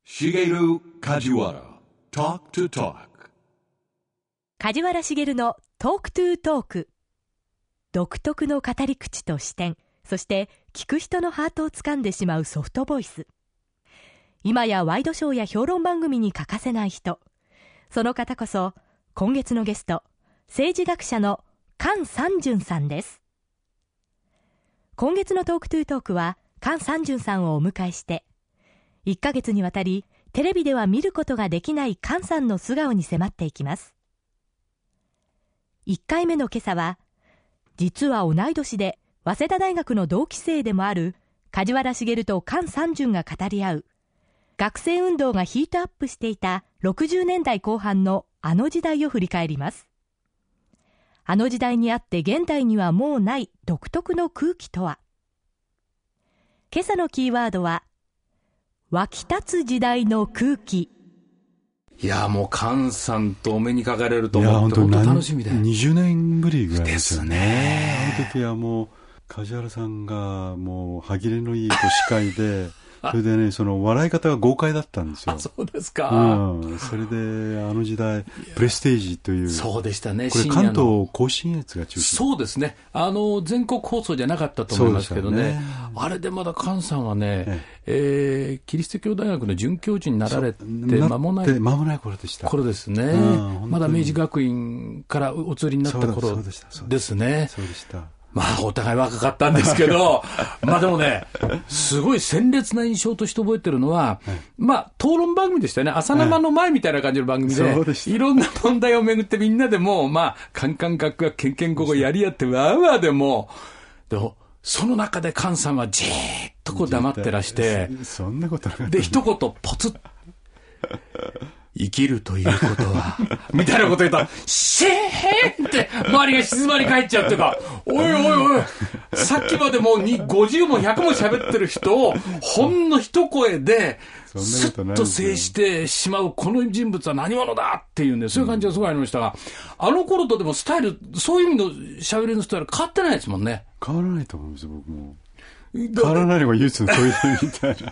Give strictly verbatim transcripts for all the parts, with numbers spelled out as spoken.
Shigeru Kajiwara Talk to Talk。 梶原茂のトークトゥートーク。独特の語り口と視点、そして聞く人のハートを掴んでしまうソフトボイス。今やワイドショーや評論番組に欠かせない人、その方こそ今月のゲスト、政治学者の菅三淳さんです。今月のトークトゥートークは菅三淳さんをお迎えして、いっかげつにわたりテレビでは見ることができない菅さんの素顔に迫っていきます。いっかいめの今朝は、実は同い年で早稲田大学の同期生でもある梶原茂と菅三淳が語り合う、学生運動がヒートアップしていたろくじゅうねんだいこう半のあの時代を振り返ります。あの時代にあって現代にはもうない独特の空気とは。今朝のキーワードは、湧き立つ時代の空気。 いやもう菅さんとお目にかかれると思って本当楽しみで、 にじゅうねんぶりぐらいですよね。 ですね。 あの時はもう梶原さんがもう歯切れのいい司会でそれでね、その笑い方が豪快だったんですよ。 あ、そうですか。 うん、それであの時代プレステージという、 そうでしたね。 これ関東甲信越が中心。 そうですね。あの全国放送じゃなかったと思いますけど ね, ねあれでまだ菅さんはね、えええー、キリスト教大学の准教授になられて間もない間もない頃でした。 頃ですね、うん、まだ明治学院からお移りになった頃ですね。 そうでした。 まあお互い若かったんですけどまあでもね、すごい鮮烈な印象として覚えてるのは、はい、まあ討論番組でしたよね。朝生の前みたいな感じの番組で、はい、いろんな問題をめぐってみんなでもうまあカンカンガクガクケンケンゴゴやり合ってわーわーでもでもその中で菅さんはじーっとこう黙ってらして、 そんなことなかったで一言ポツッ生きるということはみたいなこと言ったらシーンって周りが静まり返っちゃうっていうか、おいおいおい、さっきまでもうごじゅうもひゃくも喋ってる人をほんの一声でスッと制してしまうこの人物は何者だっていうんで、そういう感じがすごいありましたが、うん、あの頃とでもスタイル、そういう意味の喋りのスタイル変わってないですもんね。 変わらないと思うんですよ、僕も。変わらないのが唯一のトイレみたいな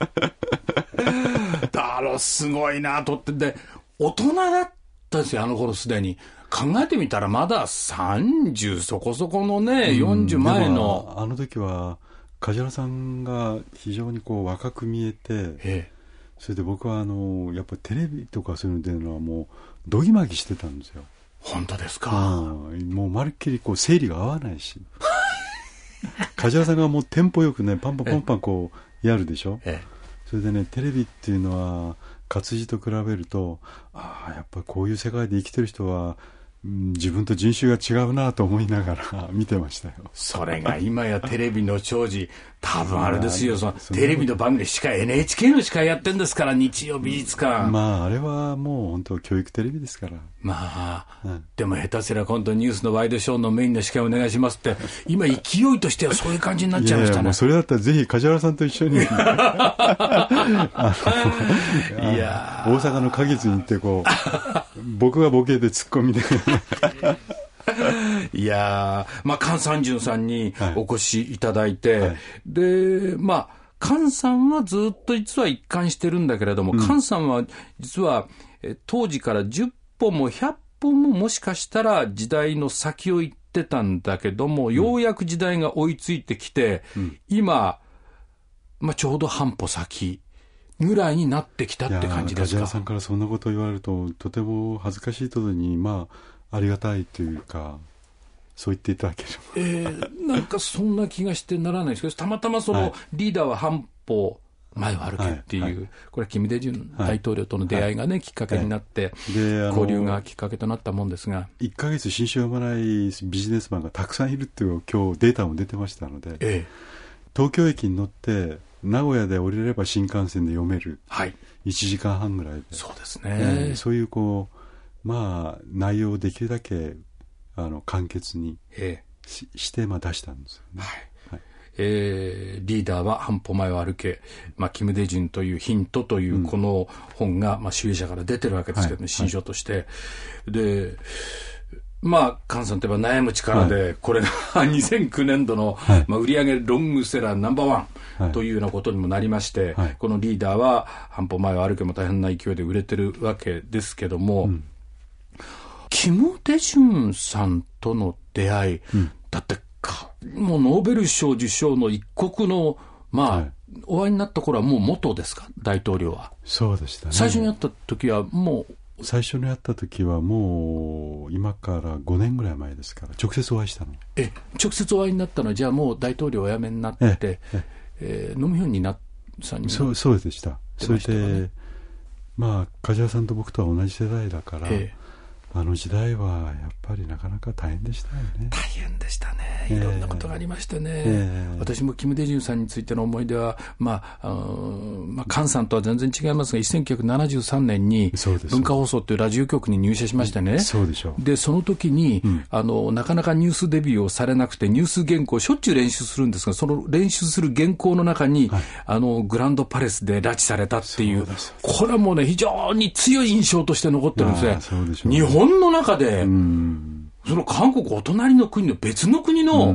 だからすごいなとって、で大人だったんですよ、あの頃すでに。考えてみたらまださんじゅうそこそこのね、うん、よんじゅう前の。 あの時は梶原さんが非常にこう若く見えて、ええ、それで僕はあのやっぱりテレビとかそういうの出るのはもうドギマギしてたんですよ。 本当ですか。 うん、もうまるっきりこう生理が合わないし梶原さんがもうテンポよくねパンパンパンパンこうやるでしょ、ええ、それでね、テレビっていうのは活字と比べると、ああやっぱりこういう世界で生きてる人は、うん、自分と人種が違うなと思いながら見てましたよ。 それが今やテレビの長寿、多分あれですよ、そのテレビの番組で司会 エヌエイチケー の司会やってんですから、日曜美術館。 まああれはもう本当教育テレビですから。 まあ、うん、でも下手すりゃ今度ニュースのワイドショーのメインの司会お願いしますって今勢いとしてはそういう感じになっちゃいましたね。いやいや、もうそれだったらぜひ梶原さんと一緒にいや大阪の花月に行ってこう僕がボケでツッコミでいやー、まあ菅三淳さんにお越しいただいて、はいはい、でまあ菅さんはずっと実は一貫してるんだけれども、うん、菅さんは実はえ当時からじゅっぽんもひゃっぽんももしかしたら時代の先を行ってたんだけども、うん、ようやく時代が追いついてきて、うん、今、まあ、ちょうど半歩先ぐらいになってきたって感じですか。 梶原さんからそんなことを言われるととても恥ずかしいと同時に、まあ、ありがたいというか、そう言っていただける、 えー、なんかそんな気がしてならないですけど、たまたまその、はい、リーダーは半歩前を歩けっていう、はいはい、これはキム・デジュン大統領との出会いがね、はい、きっかけになって、はい、で交流がきっかけとなったもんですが、 いっかげつ新種を読まないビジネスマンがたくさんいるっていう今日データも出てましたので、ええ、東京駅に乗って名古屋で降りれば新幹線で読める、はい、いちじかんはんぐらいで、 そうですね、 えー、そういうこう、まあ、内容をできるだけあの簡潔に し,、ええ、して、まあ、出したんですよね。はいえー、リーダーは半歩前を歩け、まあ、キム・デジュンというヒントというこの本が、うん、まあ、主義者から出てるわけですけどね、はい、新書として、はい、でまあ、菅さんといえば悩む力で、はい、これがにせんきゅうねんどの、はい、まあ、売上ロングセラーナンバーワンというようなことにもなりまして、はい、このリーダーは半歩前を歩けも大変な勢いで売れてるわけですけども、うん、キム・デジュンさんとの出会い、うん、だってかもうノーベル賞受賞の一国の、まあ、はい、お会いになった頃はもう元ですか、大統領は。 そうでしたね。 最初に会った時はもう最初に会った時はもう今からごねんぐらい前ですから直接お会いしたの。 え直接お会いになったのはじゃあもう大統領お辞めになって、えええー、ノムヒョンになさんになそうそうでした。それでまあ梶原さんと僕とは同じ世代だから、ええ、あの時代はやっぱりなかなか大変でしたよね。 大変でしたね。いろんなことがありましてね、えー、私もキム・デジュンさんについての思い出は、まああのまあ、菅さんとは全然違いますがせんきゅうひゃくななじゅうさんねんに文化放送というラジオ局に入社しましてね。 そうでしょう。 でその時に、うん、あのなかなかニュースデビューをされなくてニュース原稿をしょっちゅう練習するんですが、その練習する原稿の中に、はい、あのグランドパレスで拉致されたっていう、これはもうね非常に強い印象として残ってるんですね。 そうでしょうね。 日本の中で、うん、その韓国お隣の国の別の国の、うん、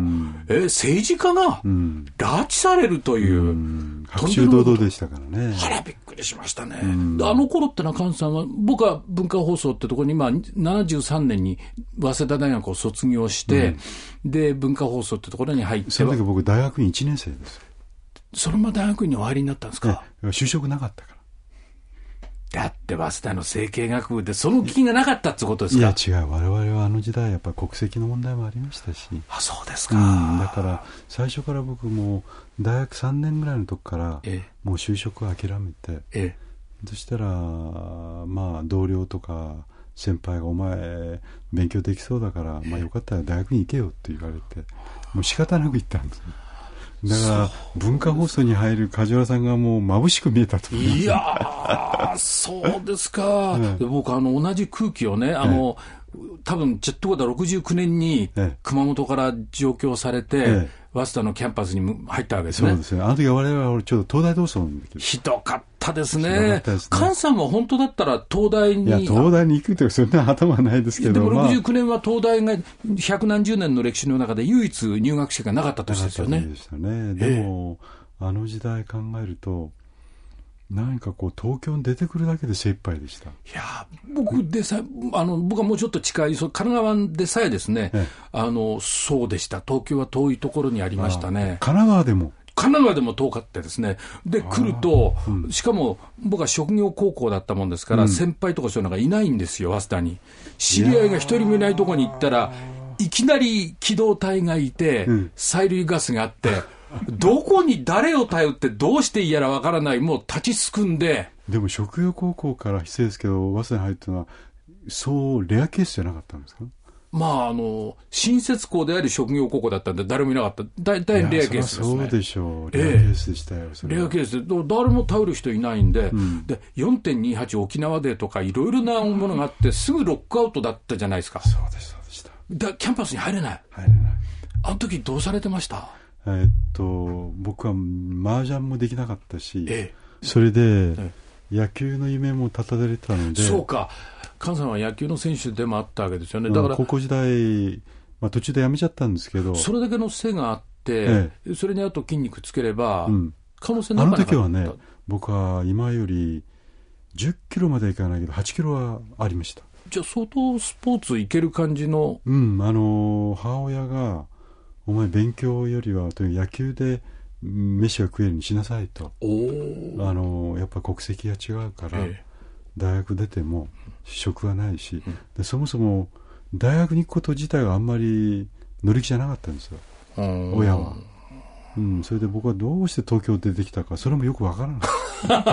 え政治家が拉致されるという、うん、 白昼堂々でしたからね。 あらびっくりしましたね、うん、あの頃ってのは菅さんは僕は文化放送ってところに、まあ、ななじゅうさんねんに早稲田大学を卒業して、うん、で文化放送ってところに入って、 その時僕大学院いちねん生です。 それも大学院にお入りになったんですか。 就職なかったから。 だって早稲田の政経学部でその気がなかったってことですか。 いや違う、我々はあの時代やっぱり国籍の問題もありましたし。 あ、そうですか、 うん、だから最初から僕も大学さんねんぐらいの時からもう就職を諦めて、ええ、そしたらまあ同僚とか先輩がお前勉強できそうだから、まあ、よかったら大学に行けよって言われてもう仕方なく行ったんです。だから文化放送に入る梶原さんがもう眩しく見えたと思います。 いやーそうですか、ね、で僕あの同じ空気をねあの、ええ、多分ジェットコーダーろくじゅうきゅうねんに熊本から上京されて、ええ、早稲田のキャンパスに入ったわけですね。 そうですね。あの時我々はちょっと東大同窓のひどかったですね。菅さんは本当だったら東大に。 いや東大に行くというそんな頭はないですけど。 でもろくじゅうきゅうねんは東大が百何十年の歴史の中で唯一入学者がなかった年ですよね。 でしたね。でも、えー、あの時代考えると何かこう東京に出てくるだけで精一杯でした。いや僕でさあの僕はもうちょっと近い神奈川でさえですね、ええ、あのそうでした。東京は遠いところにありましたね。 神奈川でも神奈川でも遠かったですね。で来ると、うん、しかも僕は職業高校だったもんですから、うん、先輩とかそういうのがいないんですよ。早稲田に知り合いが一人もいないところに行ったらいきなり機動隊がいて、うん、催涙ガスがあってどこに誰を頼ってどうしていいやらわからない、もう立ちすくんで。 でも職業高校から失礼ですけど早稲田に入ったのはそうレアケースじゃなかったんですか。 まああの新設校であり職業高校だったんで誰もいなかった。大体レアケースですね。 そうでしょう。レアケースでしたよ、 ええ、レアケースで誰も頼る人いないんで、うん、で よんてんにはち 沖縄デーとかいろいろなものがあってすぐロックアウトだったじゃないですか。 そうですそうでした。 だキャンパスに入れない。 入れない。 あの時どうされてました。 えっと僕は麻雀もできなかったし、ええ、それで、ええ、野球の夢も立たされてたので。 そうか、菅さんは野球の選手でもあったわけですよね。だから高校時代、まあ、途中で辞めちゃったんですけどそれだけの背があって、ええ、それにあと筋肉つければ、うん、可能性なかなかった。 あの時はね僕は今よりじゅっキロまでいかないけどはちキロはありました。 じゃあ相当スポーツいける感じの。 うんあの母親がお前勉強よりはという野球で飯が食えるようにしなさいと。あのやっぱ国籍が違うから、ええ、大学出ても職はないし、うん、でそもそも大学に行くこと自体があんまり乗り気じゃなかったんですよ、親は。うん、それで僕はどうして東京出てきたかそれもよくわからないだ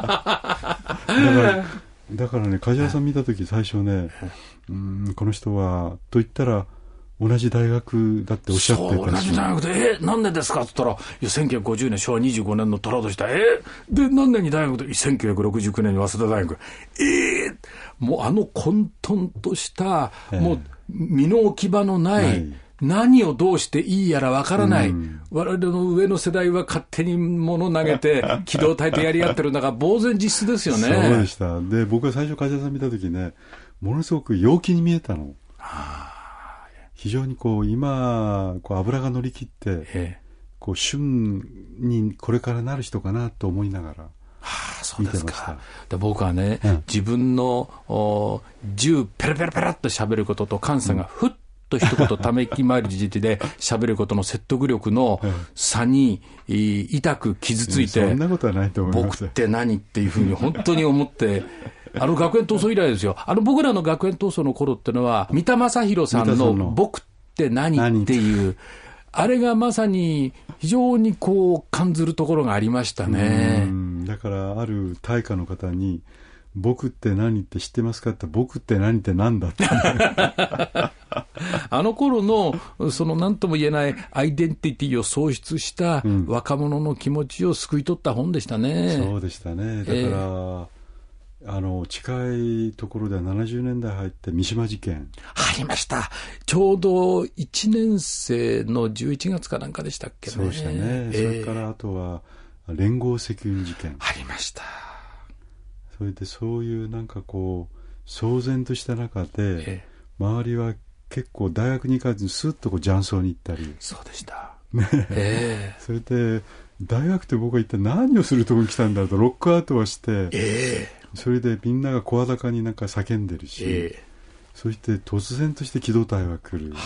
からだからね梶原さん見たとき最初ね、うん、この人はと言ったら同じ大学だっておっしゃってたし。 そう同じ大学でえなんでですかって言ったらいやせんきゅうひゃくごじゅうねんしょわにじゅうごねんの虎としたえで何年に大学でせんきゅうひゃくろくじゅうきゅうねんに早稲田大学えー、もうあの混沌とした、えー、もう身の置き場のない、はい何をどうしていいやらわからない、うん、我々の上の世代は勝手に物投げて機動隊とやり合ってるのが呆然自失ですよね。 そうでした。で僕は最初梶原さん見た時ねものすごく陽気に見えたの。 非常にこう今こう油が乗り切って、ええ、こう旬にこれからなる人かなと思いながらはあ、そうですか。で僕はね、うん、自分の銃ペラペラペラっと喋ることと菅さんがふっと一言ため息まりじで喋ることの説得力の差に痛く傷ついて、 そんなことはないと思います。 僕って何っていうふうに本当に思ってあの学園闘争以来ですよ。あの僕らの学園闘争の頃ってのは三田正宏さんの僕って何っていうあれがまさに非常にこう感ずるところがありましたね。 うんだからある大家の方に僕って何って知ってますかって僕って何って何だってあの頃のその何とも言えないアイデンティティを創出した若者の気持ちを救い取った本でしたね、 うん、そうでしたね。だから、えー、あの近いところではななじゅうねんだい入って三島事件ありました。ちょうどいちねん生のじゅういちがつかなんかでしたっけね。 そうでしたね、えー、それからあとは連合赤軍事件ありました。 それでそういうなんかこう騒然とした中で、えー、周りは結構大学に行かずにスッとこう雀荘に行ったり。 そうでした、 ねえー、それで大学って僕は一体何をするところに来たんだろうとロックアウトはして、えー、それでみんなが声高になんか叫んでるし、えー、そして突然として機動隊は来る、はい、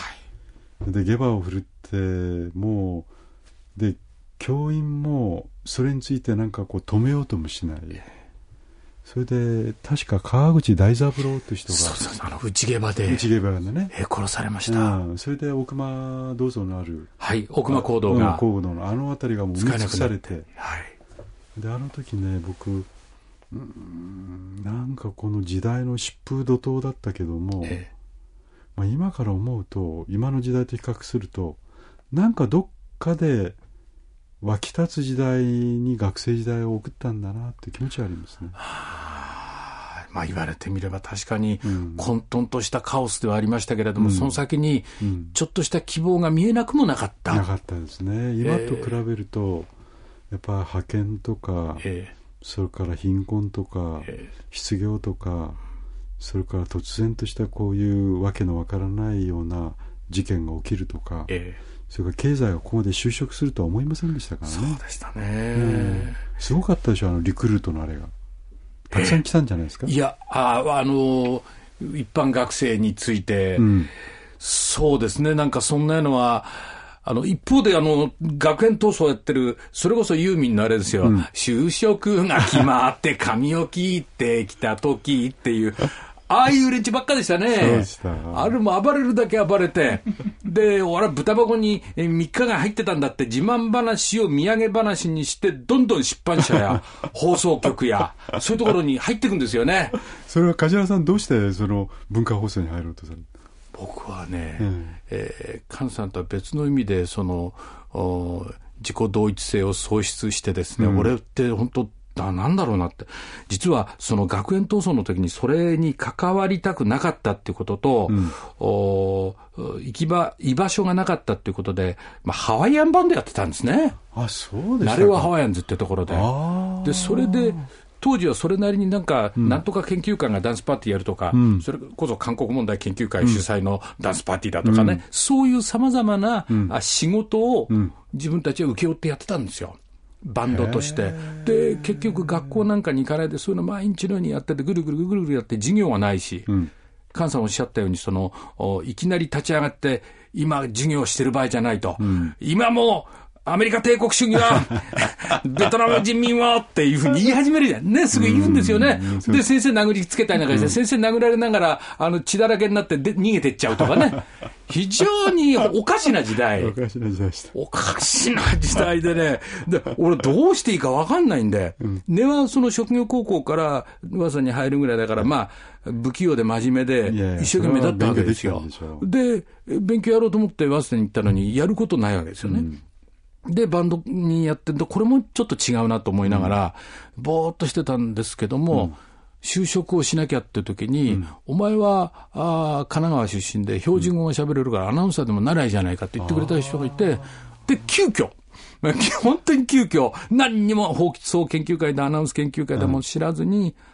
でゲバを振るってもうで教員もそれについてなんかこう止めようともしない、えーそれで確か川口大三郎という人がそうそうあの内ゲバで内ゲバでね、 えー、殺されました、 うん、それで奥間銅像のあるはい奥間講堂が、 うん、講堂のあの辺りがもう埋め尽くされて、はい、であの時ね僕うんなんかこの時代の疾風怒涛だったけども、えーまあ、今から思うと今の時代と比較するとなんかどっかで湧き立つ時代に学生時代を送ったんだなって気持ちはありますね。 はあ、まあ言われてみれば確かに混沌としたカオスではありましたけれども、うん、その先にちょっとした希望が見えなくもなかった。 なかったですね。今と比べると、えー、やっぱ派遣とか、えー、それから貧困とか、えー、失業とか、それから突然としたこういうわけのわからないような事件が起きるとか、えーそれから経済がここまで収束するとは思いませんでしたからね。 そうでしたね、えー、すごかったでしょあのリクルートのあれがたくさん来たんじゃないですか、 えー、いや あ, あの一般学生について、うん、そうですねなんかそんなのはあの一方であの学園闘争やってるそれこそユーミンのあれですよ、うん、就職が決まって髪を切ってきた時っていうああいう連中ばっかでしたね。そうでした。あれも暴れるだけ暴れてで俺は豚箱にみっかが入ってたんだって自慢話を土産話にしてどんどん出版社や放送局やそういうところに入っていくんですよね。 それは梶原さんどうしてその文化放送に入ろうとされる？ 僕はね、うんえー、菅さんとは別の意味でその自己同一性を喪失してですね、うん、俺って本当なんだろうなって実はその学園闘争の時にそれに関わりたくなかったっていうことと、うん、お行き場居場所がなかったっていうことで、まあ、ハワイアンバンドやってたんですね。 あそうですか。 ナレワハワイアンズってところででそれで当時はそれなりになんか、うん、なんとか研究会がダンスパーティーやるとか、うん、それこそ韓国問題研究会主催のダンスパーティーだとかね、うん、そういうさまざまな、うん、仕事を自分たちは請け負ってやってたんですよバンドとして。で結局学校なんかに行かないでそういうの毎日のようにやっててぐるぐるぐるぐるやって授業はないし、うん、菅さんおっしゃったようにそのいきなり立ち上がって今授業してる場合じゃないと、うん、今もアメリカ帝国主義はベトナム人民はっていうふうに言い始めるじゃんねすぐ言うんですよね。で先生殴りつけたりなんかして、うん、先生殴られながらあの血だらけになってで逃げてっちゃうとかね非常におかしな時代おかしな時代でした。 おかしな時代でねで俺どうしていいか分かんないんで、うん、根はその職業高校から噂に入るぐらいだから、まあ不器用で真面目で一生懸命だったわけですよ。で勉強やろうと思って早稲田に行ったのにやることないわけですよね、うんでバンドにやってるとこれもちょっと違うなと思いながら、うん、ぼーっとしてたんですけども、うん、就職をしなきゃって時に、うん、お前はあ神奈川出身で標準語が喋れるから、うん、アナウンサーでもならないじゃないかって言ってくれた人がいてで急遽本当に急遽何にも放送研究会でアナウンス研究会でも知らずに、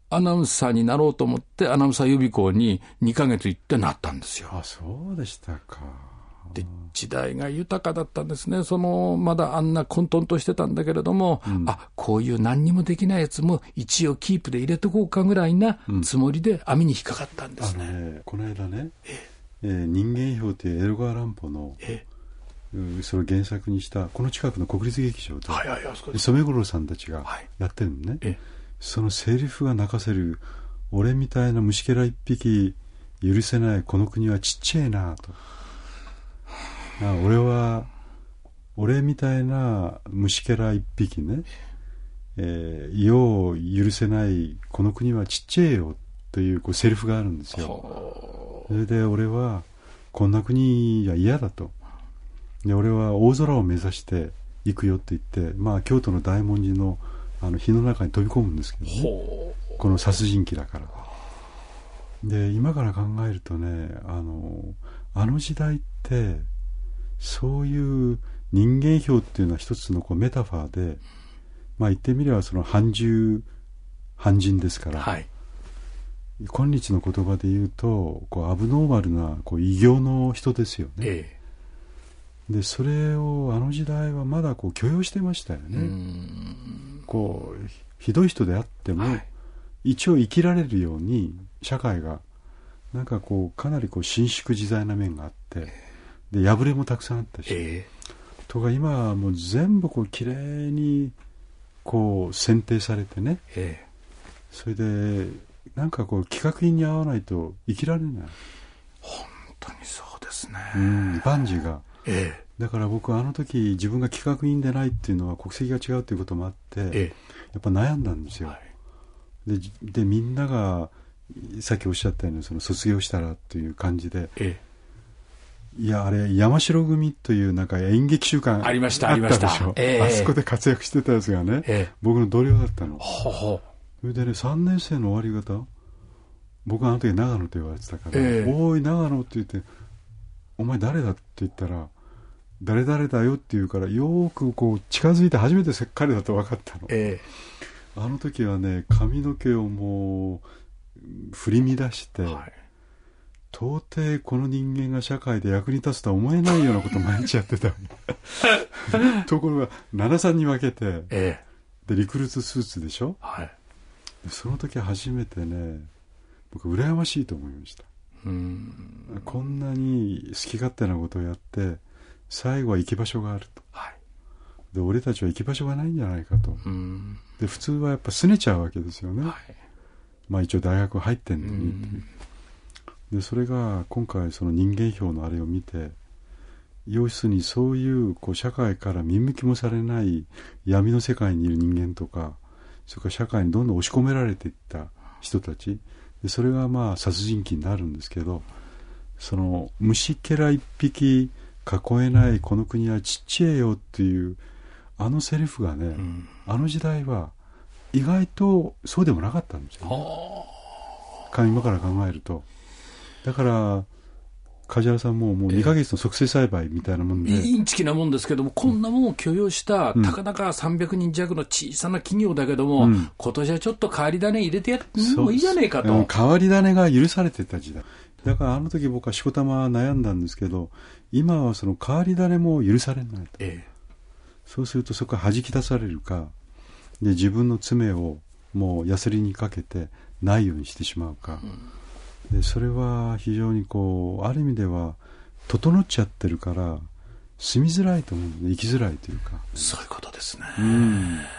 アナウンサーになろうと思ってアナウンサー予備校ににかげつ行ってなったんですよ。 あ、そうでしたか。 で時代が豊かだったんですね。そのまだあんな混沌としてたんだけれども、うん、あ、こういう何にもできないやつも一応キープで入れておこうかぐらいなつもりで網に引っかかったんですね。 うん、あのね、この間ね、ええー、人間標という江戸川乱歩の、ええ、それを原作にしたこの近くの国立劇場で、はいはいはい、染五郎さんたちがやってるのね、はい、ええ、そのセリフが泣かせる、俺みたいな虫けら一匹許せないこの国はちっちゃいなと、あ、俺は俺みたいな虫けら一匹ね、えー、世を許せないこの国はちっちゃいよという、こうセリフがあるんですよ。それで俺はこんな国は嫌だと、で俺は大空を目指して行くよって言って、まあ、京都の大文字のあの火の中に飛び込むんですけどね、この殺人鬼だから。で今から考えるとね、あのあの時代ってそういう人間標っていうのは一つのこうメタファーで、まあ言ってみればその半獣半人ですから、はい、今日の言葉で言うとこうアブノーマルなこう異形の人ですよね、ええ、でそれをあの時代はまだこう許容してましたよね。うーん、こうひどい人であっても、はい、一応生きられるように社会がなんかこうかなりこう伸縮自在な面があって、ええ、で破れもたくさんあったし、えー、とか今はもう全部こうきれいにこう選定されてね、えー、それでなんかこう規格品に合わないと生きられない。 本当にそうですね。 うん、万事が、えー、だから僕はあの時自分が規格品でないっていうのは国籍が違うということもあって、えー、やっぱ悩んだんですよ、はい、で, でみんながさっきおっしゃったようにその卒業したらっていう感じで、えーいやあれ山城組というなんか演劇習慣ありましたあったでしょ、 ありました、えー、 あそこで活躍してたやつがね、えー、僕の同僚だったの。ほほそれでねさんねん生の終わり方、僕はあの時長野と言われてたから、えー、おーい長野って言って、お前誰だって言ったら誰々だよって言うから、よーくこう近づいて初めて彼だと分かったの、えー、あの時はね髪の毛をもう振り乱して、はい、到底この人間が社会で役に立つとは思えないようなことを毎日やってたところがななさんに分けて、ええ、でリクルートスーツでしょ、はい、でその時初めてね僕羨ましいと思いました。うーん、こんなに好き勝手なことをやって最後は行き場所があると、はい、で俺たちは行き場所がないんじゃないかと。うーん、で普通はやっぱ拗ねちゃうわけですよね、はい、まあ一応大学入ってんのにっていう。でそれが今回その人間標のあれを見て、要するにそういう、こう社会から見向きもされない闇の世界にいる人間とか、それから社会にどんどん押し込められていった人たちで、それがまあ殺人鬼になるんですけど、その虫けら一匹囲えないこの国はちっちゃいよっていうあのセリフがね、うん、あの時代は意外とそうでもなかったんですよ、ね、今から考えると。だから梶原さんももうにかげつの促成栽培みたいなもんで、えー、 インチキなもんですけども、こんなもんを許容したたかだかさんびゃくにん弱の小さな企業だけども、うん、今年はちょっと変わり種入れてやってもいいじゃねえかと。 変わり種が許されてた時代だから、あの時僕はしこたま悩んだんですけど、今はその変わり種も許されないと、えー、そうするとそこから弾き出されるかで、自分の爪をもうヤスリにかけてないようにしてしまうか、うんでそれは非常にこうある意味では整っちゃってるから住みづらいと思うんで、生きづらいというか。 そういうことですね。 うん